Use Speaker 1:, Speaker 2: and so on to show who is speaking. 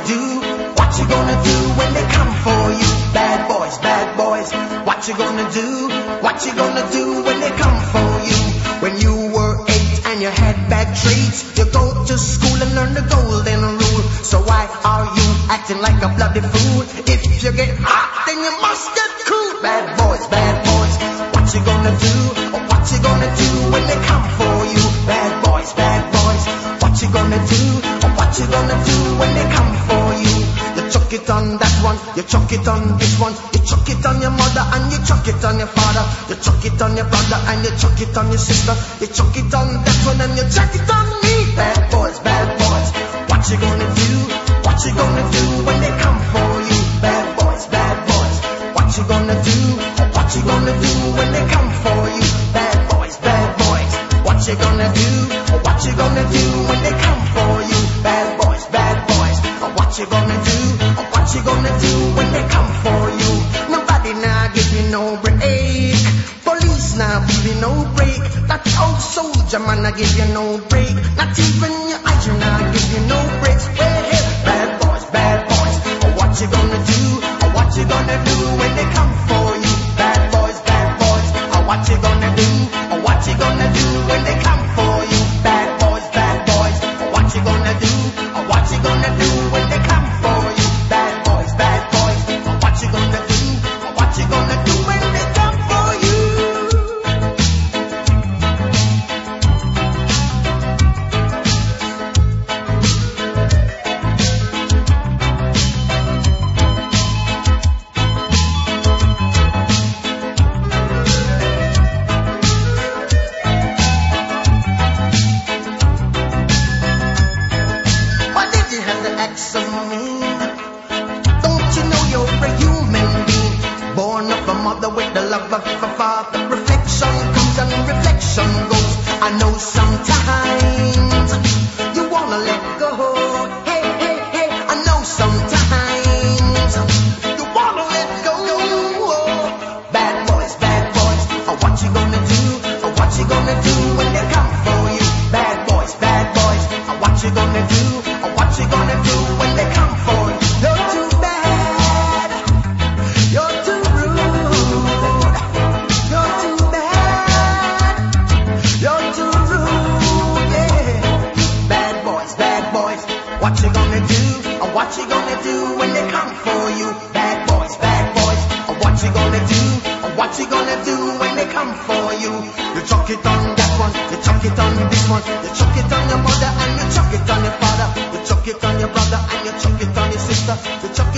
Speaker 1: do? What you gonna do when they come for you? Bad boys, what you gonna do? What you gonna do when they come for you? When you were 8 and you had bad traits, you go to school and learn the golden rule. So why are you acting like a bloody fool? If you get hot, then you must get cool. Bad boys, what you gonna do? Or what you gonna do when they come for you? Bad boys, what you gonna do? Or what you gonna do when they come for you? You chuck it on that one, you chuck it on this one, you chuck it on your mother and you chuck it on your father, you chuck it on your brother and you chuck it on your sister, you chuck it on that one and you chuck it on me. Bad boys, what you gonna do? What you gonna do when they come for you? Bad boys, what you gonna do? What you gonna do when they come for you? Bad boys, what you gonna do? What you gonna do when they come for you? Bad boys, what you gonna do? What you gonna do when they come for you? Nobody now give you no break. Police now give you no break. That old soldier man I give you no break. Not even your eyes now give you no breaks. Well, bad boys, what you gonna do? What you gonna do when they come for you? Bad boys, what you gonna do? What you gonna do when they come for you? Bad boys, what you gonna do? What you gonna do when they come for you? Bad boys, what you gonna do? What you gonna do when they come for you? Why did you have to act so mean? Don't you know you're a human being, born of a mother with the love of a father? Reflection comes and reflection goes. I know sometimes you wanna let go. Hey, I know sometimes you wanna let go. Bad boys, what you gonna do? What you gonna do when they come for you? Bad boys, what you gonna do? What you gonna do when they come for you? You're too bad, you're too rude, you're too bad, you're too rude, yeah. Bad boys, what you gonna do? What you gonna do when they come for you? Bad boys, what you gonna do? What you gonna do when they come for you? You chuck it on that one, you chuck it on this one, you chuck it on your mother and you chuck it on your father, you chuck it on your brother and you chuck it on your sister, you chuck